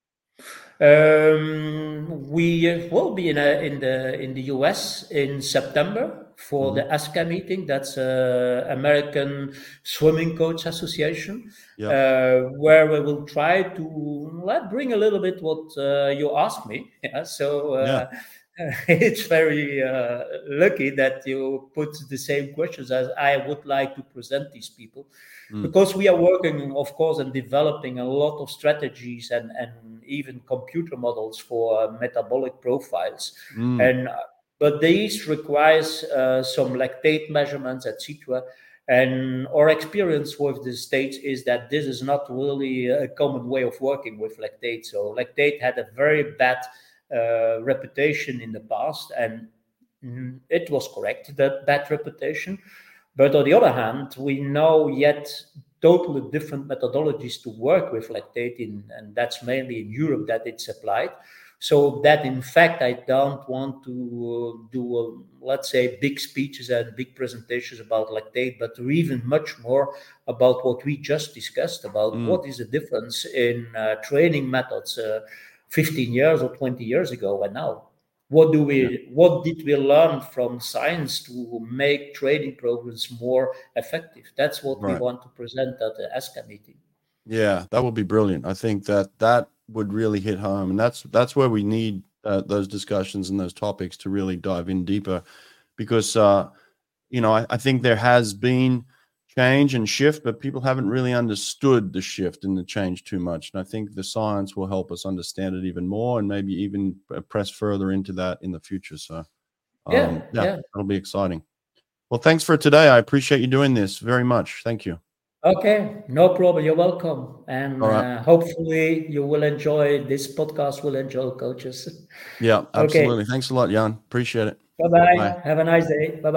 Um, we will be in a, in the in the U S in September for Mm-hmm. the ASCA meeting. That's uh, American Swimming Coach Association, Yeah. uh, where we will try to let bring a little bit what uh, you asked me. Yeah, so uh, Yeah. it's very uh, lucky that you put the same questions as I would like to present these people. Mm. Because we are working, of course, and developing a lot of strategies and, and even computer models for uh, metabolic profiles. Mm. And uh, but these requires uh, some lactate measurements, et cetera. And our experience with the states is that this is not really a common way of working with lactate. So lactate had a very bad uh, reputation in the past, and mm, it was correct, that bad reputation. But on the other hand, we know yet totally different methodologies to work with lactate in, and that's mainly in Europe that it's applied. So that in fact, I don't want to uh, do, uh, let's say, big speeches and big presentations about lactate, but even much more about what we just discussed about Mm. what is the difference in uh, training methods uh, fifteen years or twenty years ago and now. What do we? Yeah. What did we learn from science to make training programs more effective? That's what we Right. want to present at the ASCA meeting. Yeah, that would be brilliant. I think that that would really hit home, and that's that's where we need uh, those discussions and those topics to really dive in deeper, because uh, you know I, I think there has been change and shift, but people haven't really understood the shift and the change too much. And I think the science will help us understand it even more, and maybe even press further into that in the future. So, um, Yeah, yeah, yeah. that'll be exciting. Well, thanks for today. I appreciate you doing this very much. Thank you. Okay, no problem. You're welcome. And All right. uh, hopefully you will enjoy this podcast, will enjoy coaches. Yeah, Okay. absolutely. Thanks a lot, Jan. Appreciate it. Bye-bye. Bye. Have a nice day. Bye-bye.